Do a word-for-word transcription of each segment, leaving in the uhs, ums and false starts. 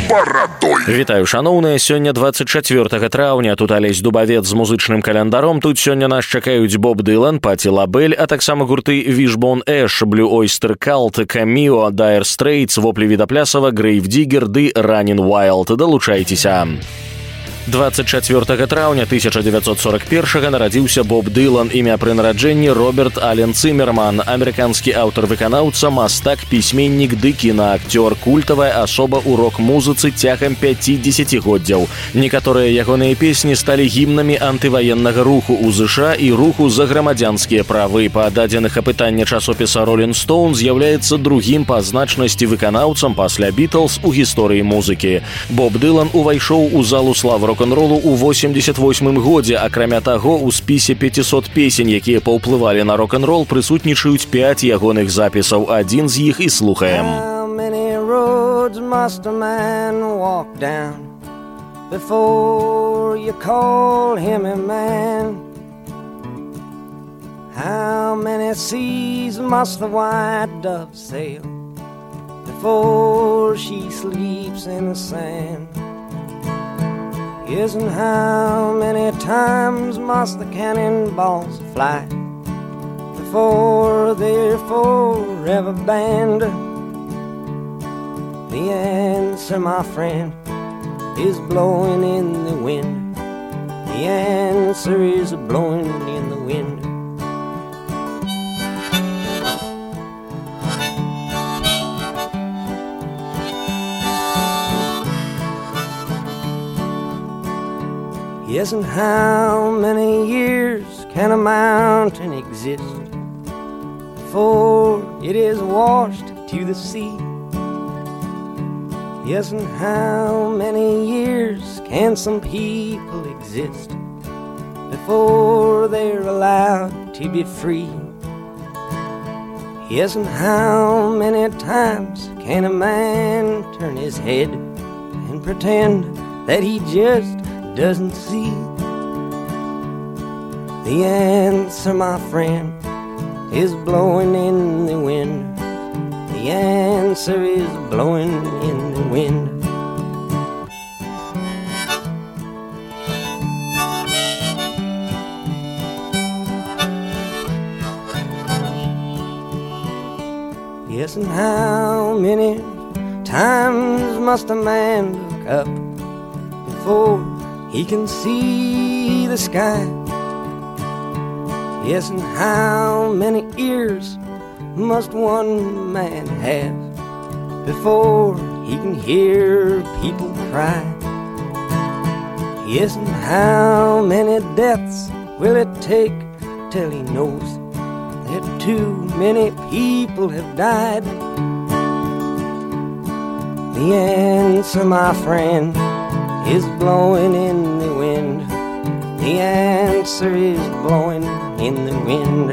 барадой. Вітаю, шаноўныя, сёння двадцать чацвёртага траўня. Тут Алесь Дубавец з музычным календаром. Тут сёння нас чакаюць Боб Дылан, Паті Лабель, а таксама гурты Wishbone Ash, Blue Oyster Cult, Cameo, Dire Straits, Воплі Відаплясава, Grave Digger ды Running Wild. Далучайцеся. двадцать чацвёртага траўня тысяча дзевяцьсот сорок першага нарадзіўся Боб Дылан, імя пры нараджэнні Роберт Ален Цымерман, амерыканскі аўтар-выканаўца, мастак, пісьменнік ды кінаакцёр, культавая асоба ў рок-музыцы цягам пяці дзесяцігоддзяў. Некаторыя ягоныя песні сталі гімнамі антываеннага руху ў ЗША і руху за грамадзянскія правы. Па дадзеных апытання часопіса Rolling Stone з'яўляецца другім па значнасці выканаўцам пасля Бітлз у гісторыі музыкі. Боб Дылан увайшоў у залу славы рок-н-ролу ў восемьдесят восьмым годзе. Акрамя таго, у спісе пяцісот песень, якія паўплывалі на рок-н-рол, прысутнічаюць пяць ягоных запісаў. Адзін з іх і слухаем. How many roads must a man walk down before you call him a man? How many seas must the white dove sail before she sleeps in the sand? Yes, and how many times must the cannonballs fly before they're forever banned? The answer, my friend, is blowing in the wind. The answer is blowing in the wind. Yes, and how many years can a mountain exist before it is washed to the sea? Yes, and how many years can some people exist before they're allowed to be free? Yes, and how many times can a man turn his head and pretend that he just doesn't see? The answer, my friend, is blowing in the wind. The answer is blowing in the wind. Yes, and how many times must a man look up before he can see the sky? Yes, and how many ears must one man have before he can hear people cry? Yes, and how many deaths will it take till he knows that too many people have died? The answer, my friend, is blowing in the wind. The answer is blowing in the wind.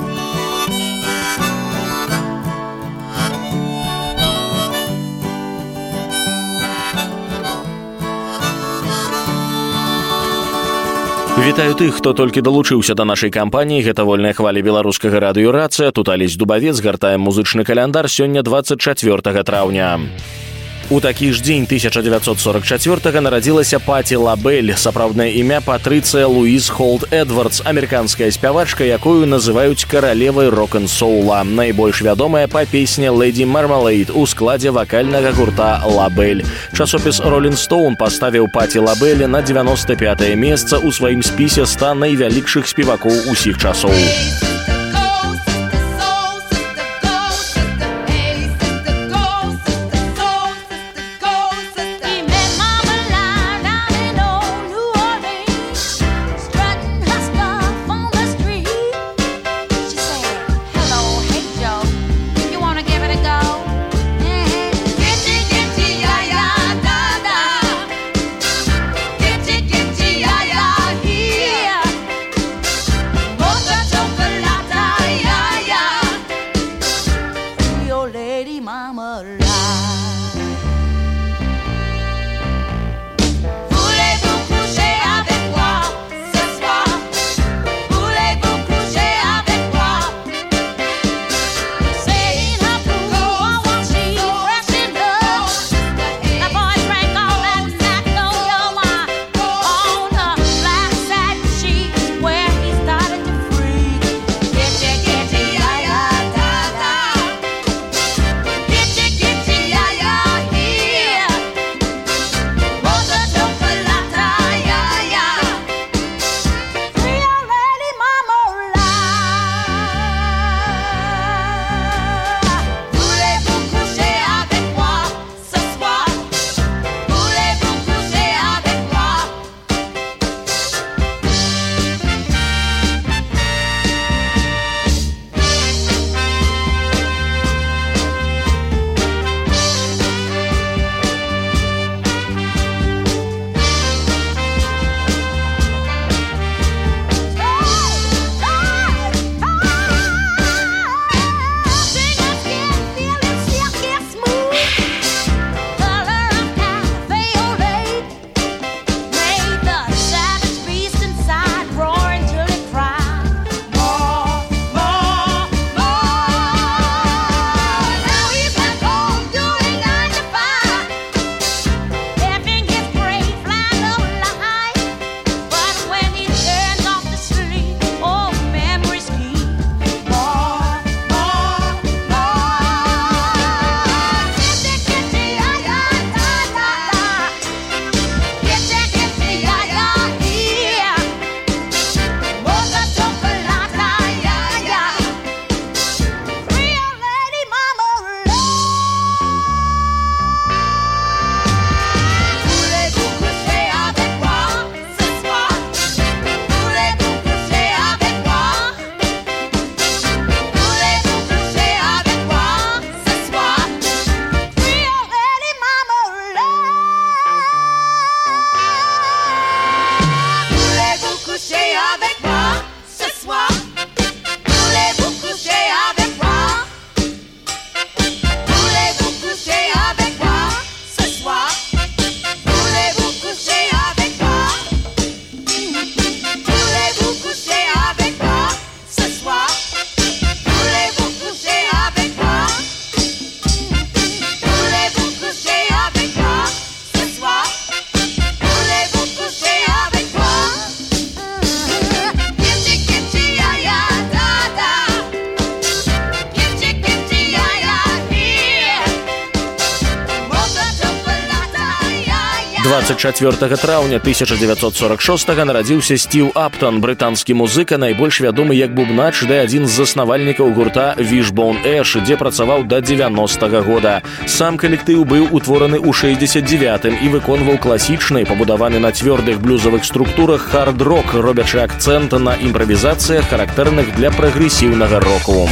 Вітаю тых, хто толькі далучыўся да нашай кампаніі. Гэта вольная хваля беларускага радыёрацыя. Тут Алесь Дубавец, гартаем музычны каляндар. Сёння двадцать чацвёртага траўня. У такі ж дзень тысяча дзевяцьсот сорок чацвёртага нарадзілася Паті Лабель, сапраўднае імя Патрыцыя Луіз Холт Эдвардс, амерыканская спявачка, якую называюць каралевай рок-н-соула. Найбольш вядомая па песне «Lady Marmalade» у складзе вакальнага гурта Лабель. Часопіс Rolling Stone паставіў Паті Лабель на дзевяноста пятае месца ў сваім спісе ста найвялікшых спевакоў усіх часоў. Chocolate. двадцать чацвёртага траўня тысяча девятьсот сорок шостага нарадзіўся Стив Аптон, брытанскі музыка, найбольш вядомы як бубнач ды адзін з заснавальнікаў гурта Wishbone Ash, дзе працаваў да дзевяностага года. Сам калектыў быў утвораны ў шэсцьдзесят дзевятым і выконваў класічны, пабудаваны на цвёрдых блюзавых структурах хард-рок, робячы акцэнт на імправізацыях, характэрных для прагрэсіўнага року.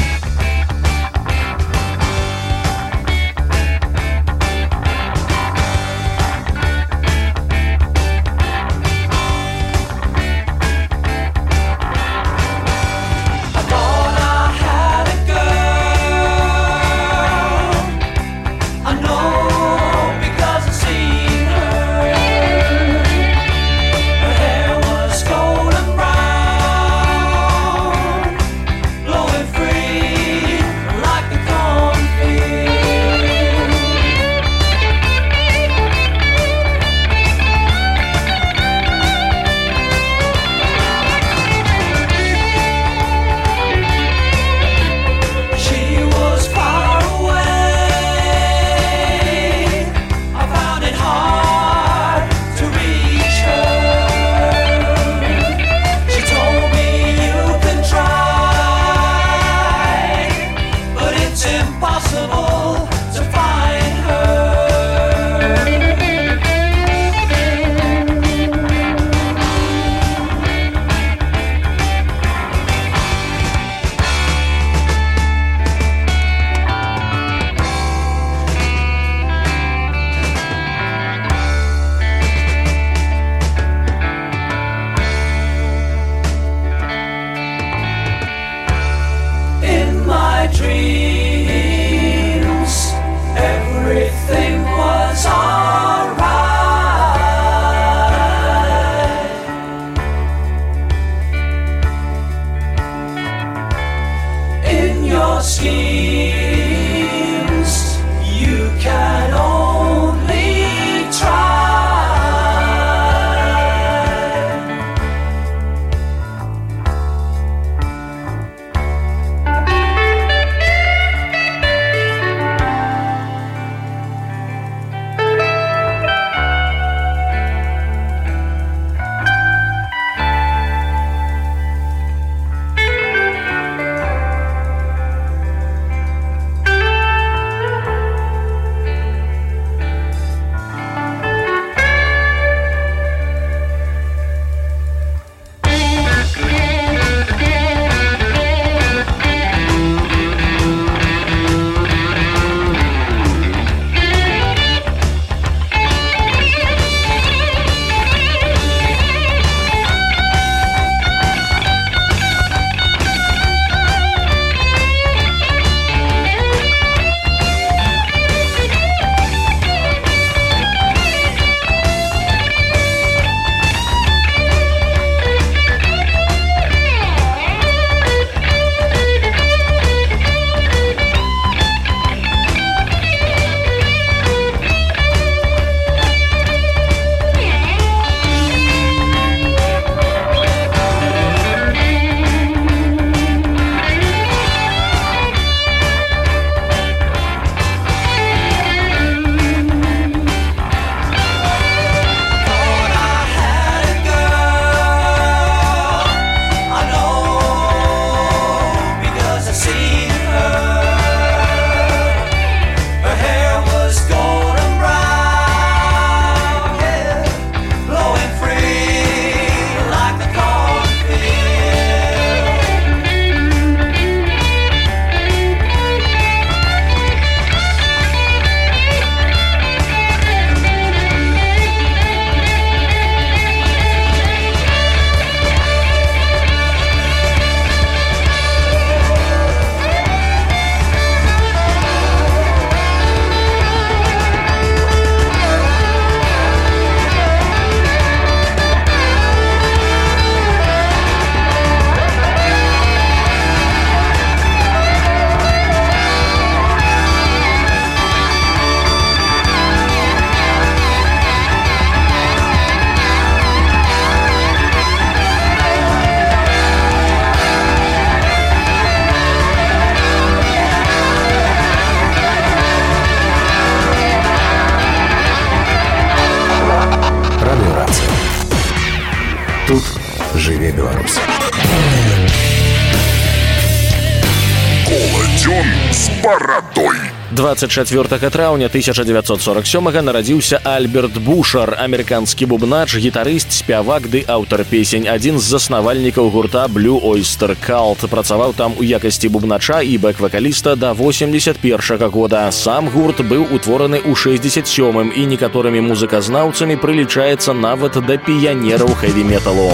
Дзён з барадой. двадцать чацвёртага траўня тысяча дзевяцьсот сорок сёмага нарадзіўся Альберт Бушар, амерыканскі бубнач, гітарыст, спявак ды аўтар песень, адзін з заснавальнікаў гурта Blue Oyster Cult. Працаваў там у якасці бубнача і бэк-вакаліста да восемьдесят першага года. Сам гурт быў утвораны ў шэсцьдзесят сёмым і некаторымі музыказнаўцамі прылічаецца нават да піянераў хэві-металу.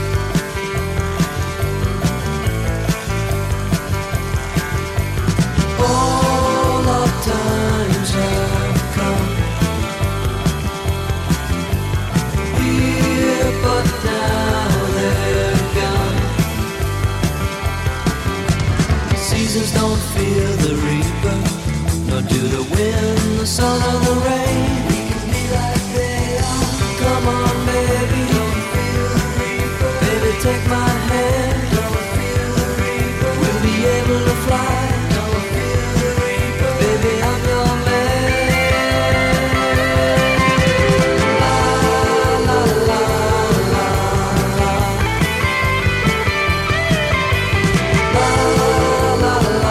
Seasons don't fear the reaper, nor do the wind, the sun, or the rain. We can be like they are. Come on, baby, don't feel the reaper. Baby, take my hand, don't feel the reaper. We'll be able to fly, don't feel the reaper. Baby, I'm your man. La la la la la. La la la.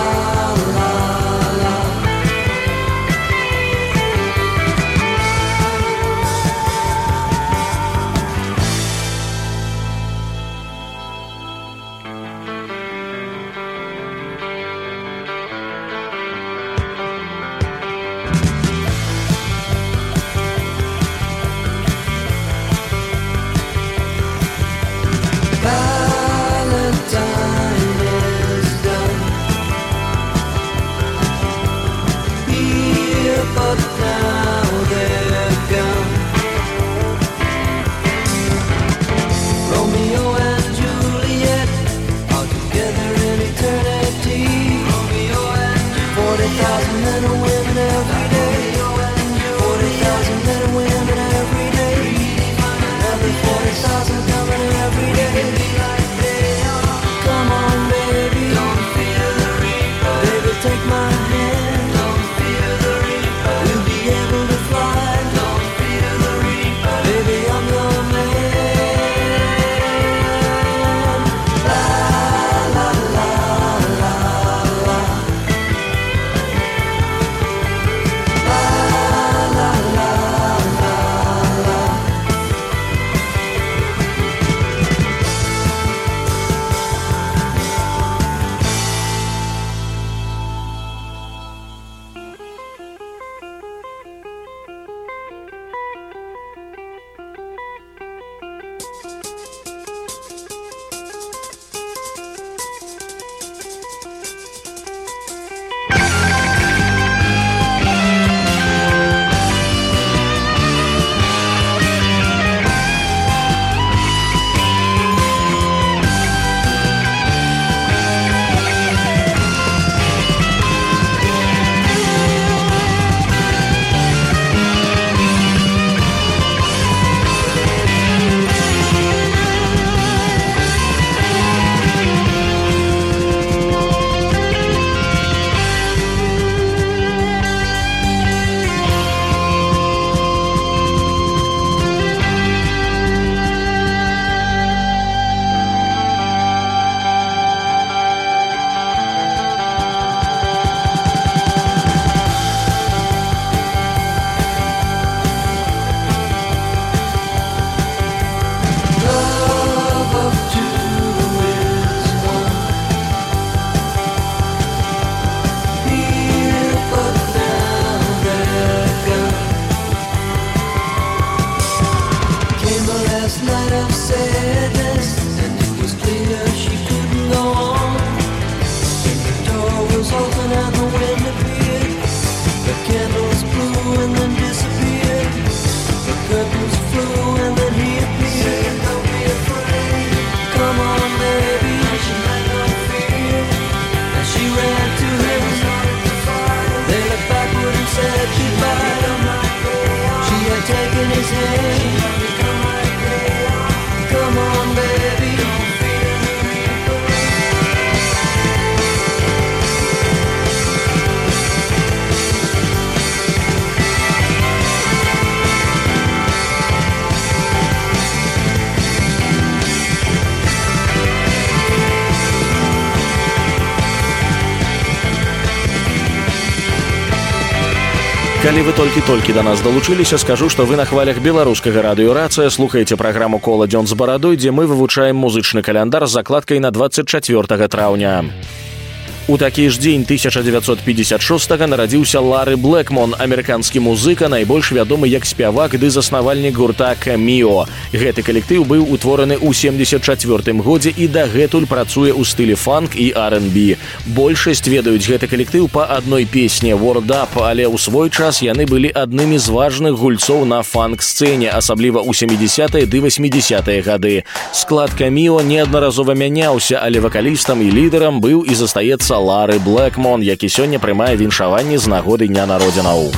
Калі вы толькі-толькі да нас далучыліся, скажу, што вы на хвалях беларускага радыёрацыя слухаеце праграму «Кола дзён з барадой», дзе мы вывучаем музычны каляндар з закладкай на двадцать чацвёртага траўня. У такі ж дзень тысяча дзевяцьсот пятьдесят шостага нарадзіўся Лары Блэкмон, амерыканскі музыка, найбольш вядомы як спявак ды заснавальнік гурта «Каміо». Гэты калектыў быў утвораны ў семдзесят чацвёртым годзе і дагэтуль працуе ў стылі фанк і ар энд би. Большасць ведаюць гэты калектыў па адной песне «Word Up», але ў свой час яны былі аднымі з важных гульцоў на фанк-сцэне, асабліва ў сямідзесятыя ды васьмідзесятыя гады. Склад «Каміо» неаднаразова мяняўся, але вакалістам і лідарам быў і застаецца Лары Блэкмон, які сёння прымае віншаванні з нагоды дня народзінаў.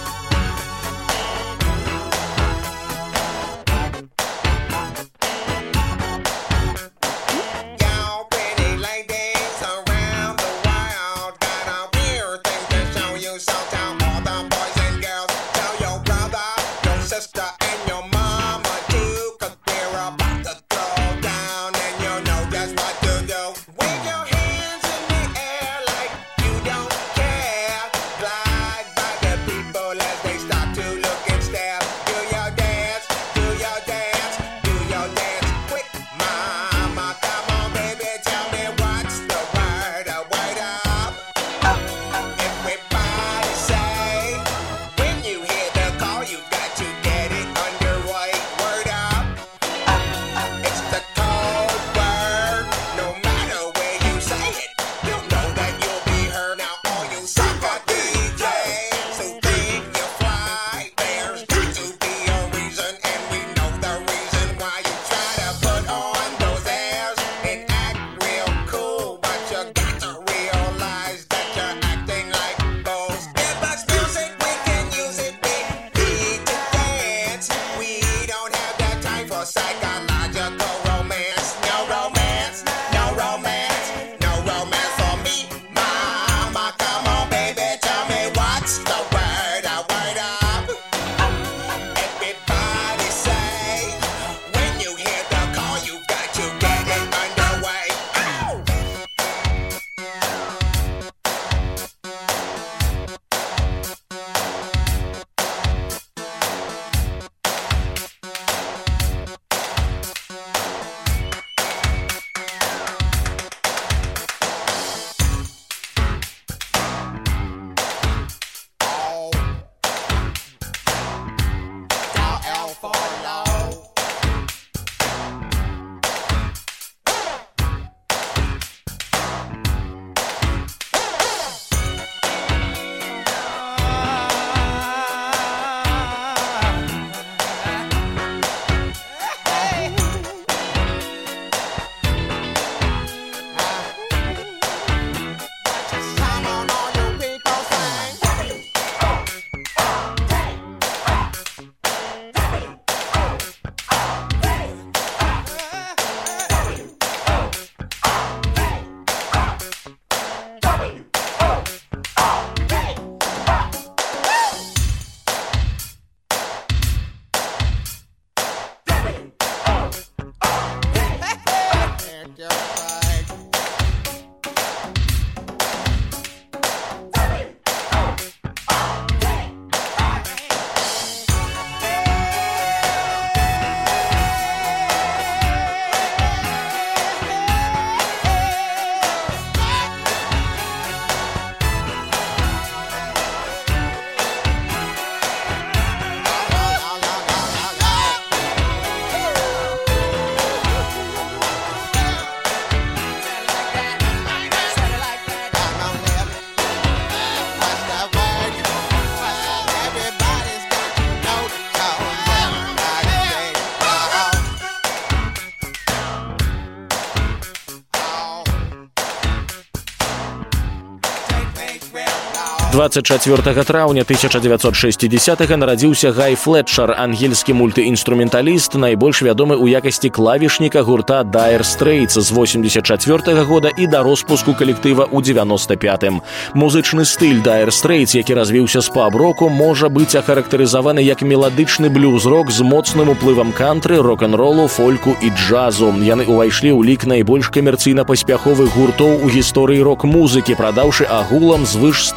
двадцать чацвёртага траўня тысяча дзевяцьсот шэсцідзесятага нарадзіўся Гай Флетчар, ангельскі мультыінструменталіст, найбольш вядомы ў якасці клавішніка гурта Dire Straits з восемьдесят чацвёртага года і да роспуску калектыва ў девяносто пятым. Музычны стыль Dire Straits, які развіўся з паб-року, можа быць ахарактарызаваны як меладычны блюз-рок з моцным уплывам кантры, рок-н-ролу, фольку і джазу. Яны ўвайшлі ў лік найбольш камерцыйна паспяховых гуртоў у гісторыі рок-музыкі, прадаўшы агулам звыш ста двадцати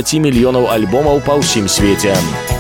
дваццаць мільёнаў альбомаў па ўсім свеце.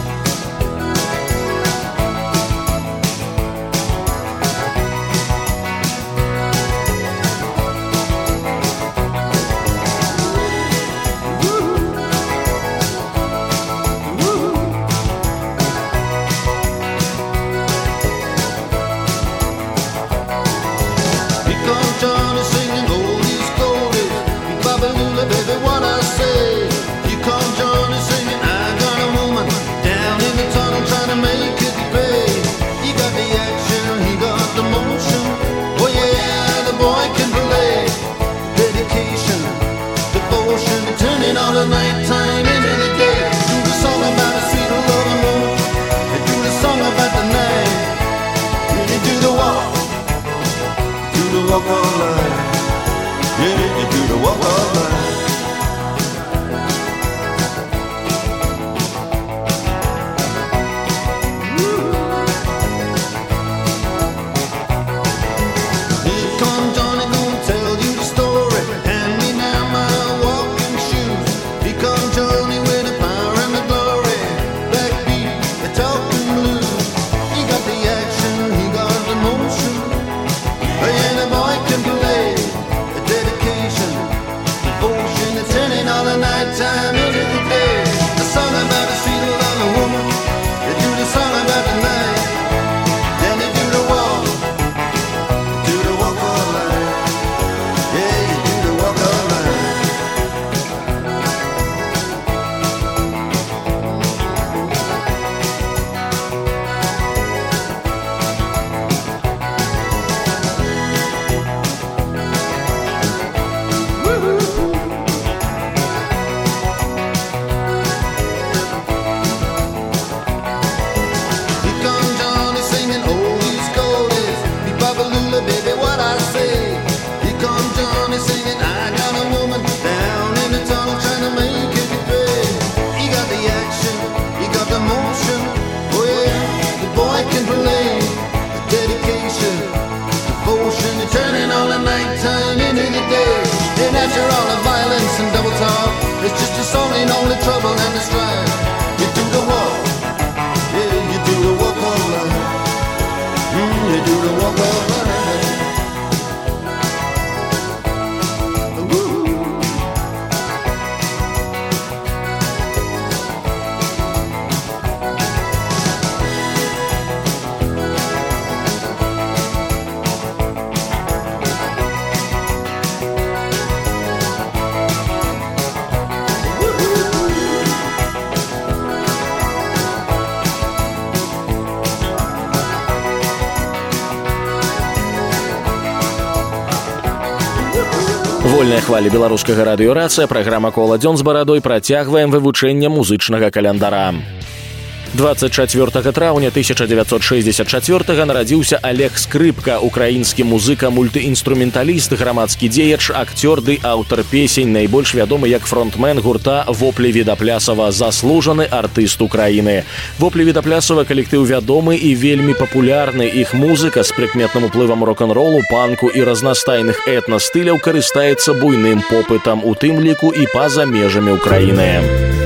Вольная хваля беларускага радыёрацыя, праграма «Кола дзён з барадой», працягваем вывучэнне музычнага календара. двадцать чацвёртага траўня тысяча дзевяцьсот шэсцьдзесят чацвёртага нарадзіўся Олег Скрыпка, украінскі музыка, мультыінструменталіст, грамадскі дзеяч, акцёр ды аўтар песень, найбольш вядомы як фронтмен гурта «Воплі Відаплясава», заслужаны артыст Украіны. «Воплі Відаплясава» калектыў вядомы і вельмі папулярны. Іх музыка з прыкметным уплывам рок-н-ролу, панку і разнастайных этна-стыляў карыстаецца буйным попытам, у тым ліку і па-за межамі Украіны.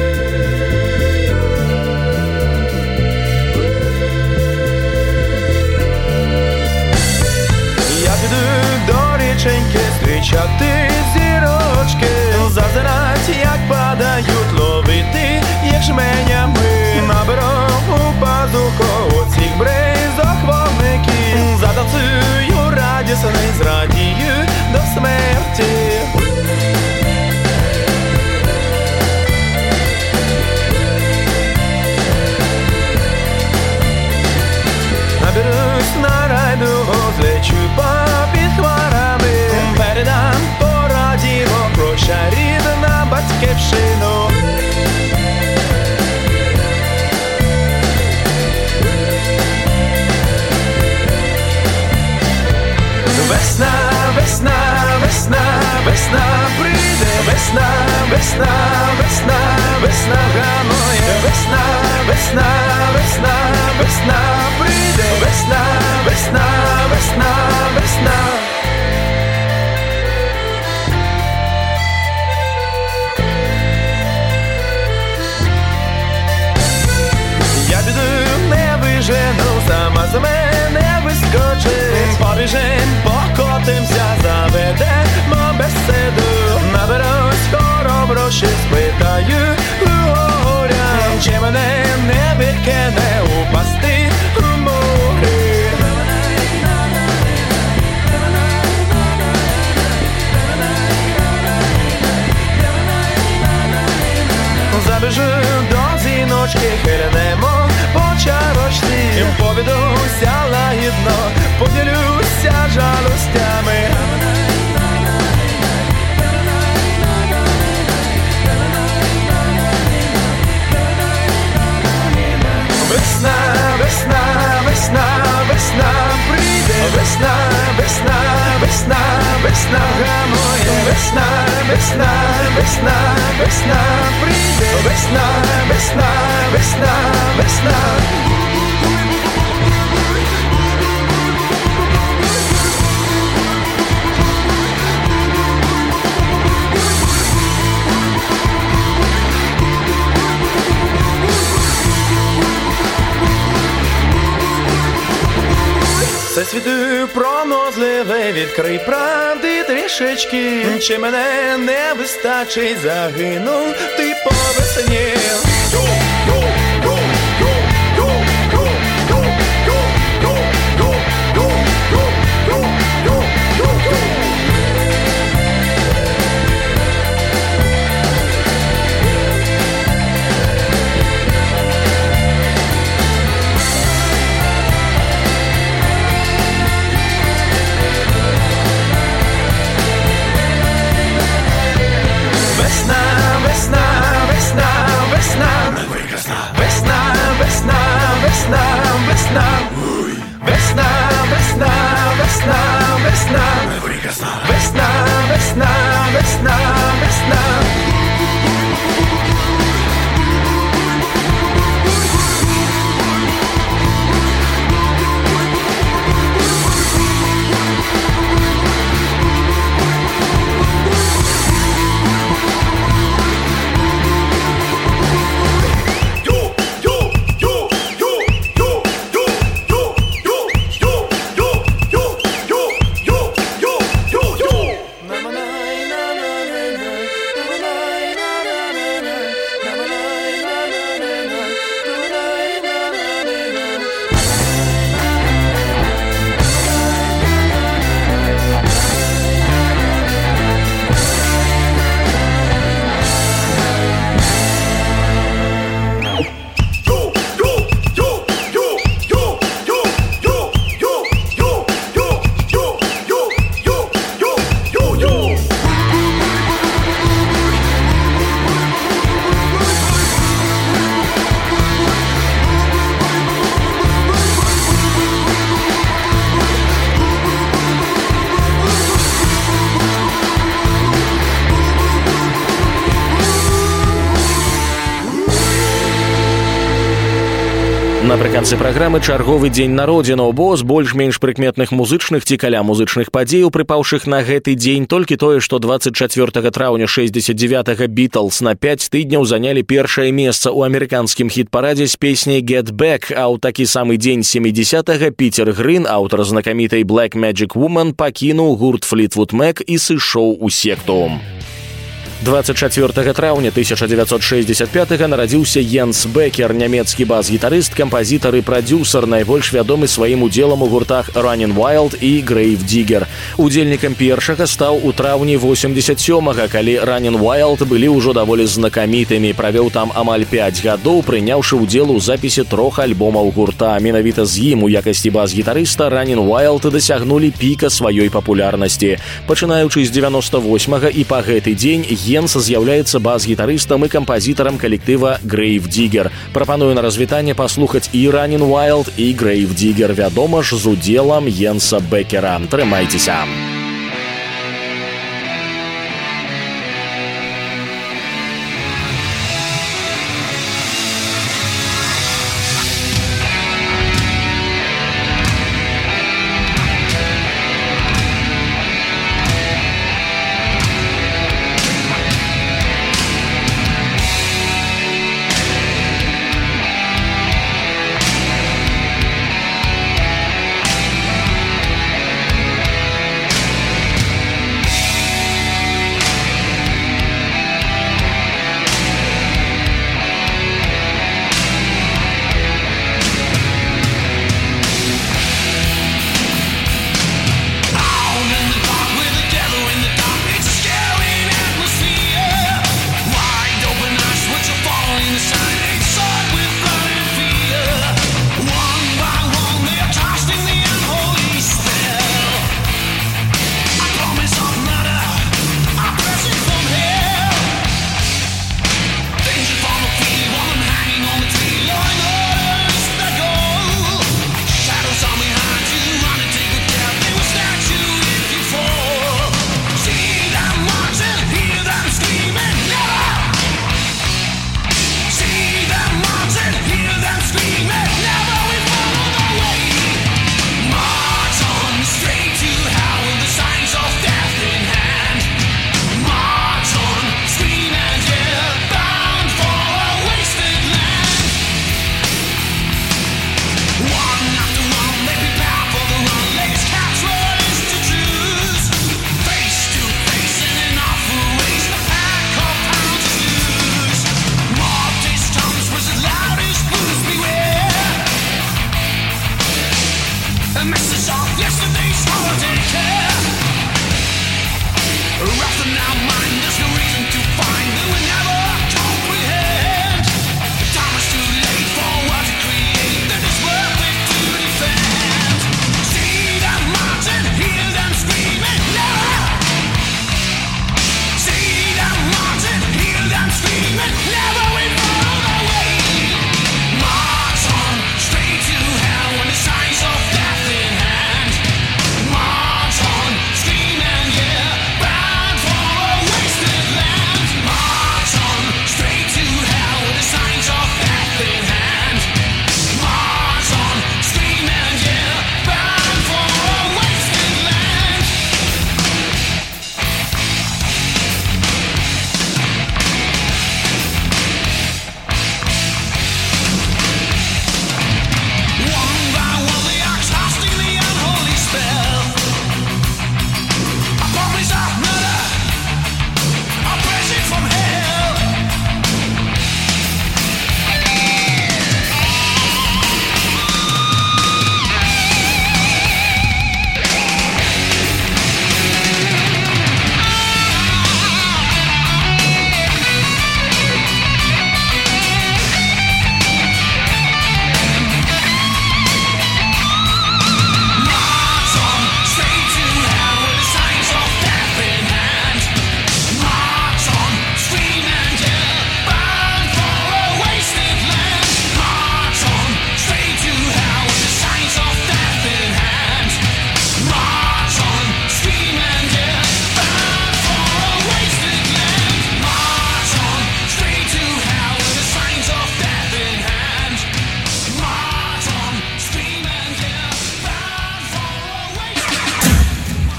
Зустрічати зірочки, зазирать, як падають ловити їх жменями. Наберу у пазуху цих бризок вогників, затанцюю радісний, зрадію до смерті. Наберусь на райду, злечу попід хмарами, передам по радіо прощай рідна батьківщину. Весна, весна, весна, весна прийде, весна, весна, весна, весна гамує, весна, весна, весна, весна прийде, весна, весна, весна, весна. Побіжим, покотимся, заведемо беседу. Наберусь хороброщі, спитаю у горя, чи мене не викине упасти у море. Забіжу до зіночки, хильнемо по чарочці. Повідуся лагідно, поділюся жалостями. Весна, весна, весна, весна прийде. Весна, весна, весна, весна гамує. Весна, весна, весна, весна прийде. Весна, весна, весна, весна. Це світу пронозливе, відкрий правди трішечки. Чи мене не вистачить, загинув ти по весні. Весна, весна, весна, весна, весна, весна, весна, весна, весна, весна, весна, весна, весна, весна, весна, весна. Напрыканцы праграмы чарговы дзень народзінаў, бо з больш-менш прыкметных музычных ці каля музычных падзеяў, прыпаўшых на гэты дзень, толькі тое, што двадцать чацвёртага траўня шэсцьдзесят девятага Beatles на пяць тыдняў занялі першае месца ў амерыканскім хіт-парадзе з песняй «Get Back», а ў такі самы дзень семідзесятага Пітер Грын, аўтар знакамітай «Black Magic Woman», пакінуў гурт Fleetwood Mac і сышоў у секту. двадцать чацвёртага траўня тысяча дзевяцьсот шэсцьдзесят пятага нарадзіўся Йенс Бекер, нямецкі бас-гітарыст, кампазітар і прадзюсар, найбольш вядомы сваім удзелам у гуртах Running Wild і Grave Digger. Удзельнікам першага стаў у траўні восемьдесят сёмага, калі Running Wild былі ўжо даволі знакамітымі. Правёў там амаль пяць гадоў, прыняўшы ўдзел у запісе трох альбомаў гурта. Менавіта з ім у якасці бас-гітарыста Running Wild дасягнулі піка сваёй папулярнасці. Пачынаючы з дзевяноста восьмага і па гэты дзень Йенс з'яўляецца бас-гітарыстам і кампазітарам калектыва Grave Digger. Прапаную на развітанне паслухаць і Running Wild, і Grave Digger, вядома ж, з удзелам Йенса Бекера. Трымайцеся!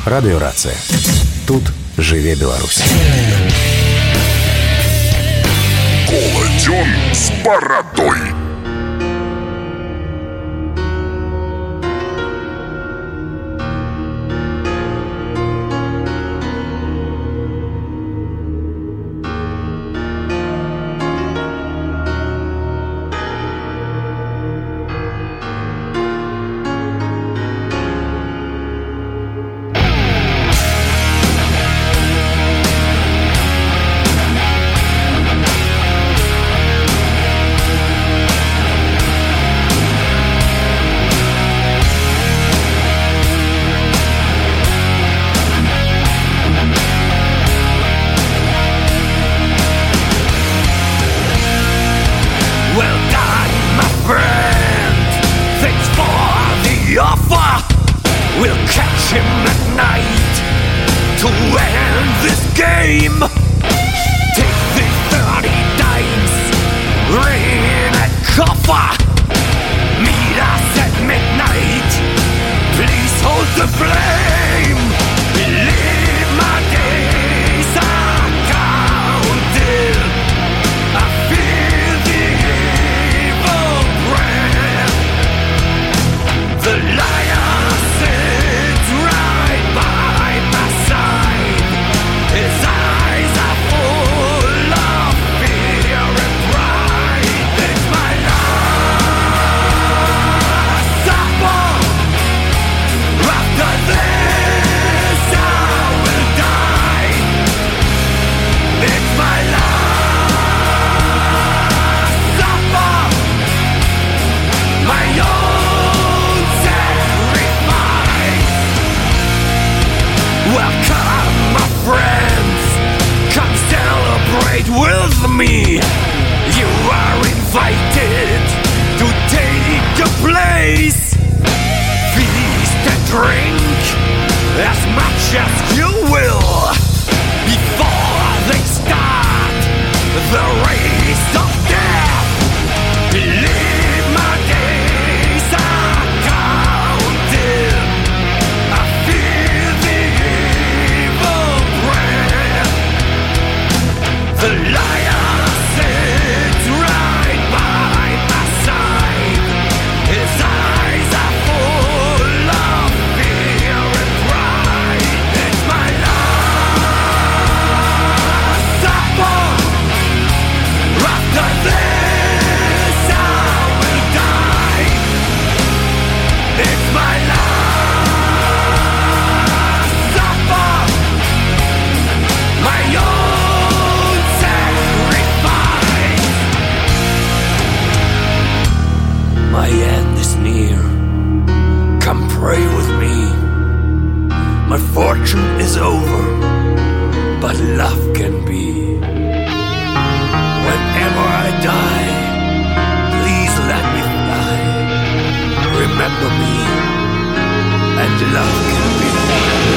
Радыёрацыя. Тут жыве Беларусь. Коладзён з барадой. Remember me, and love can be.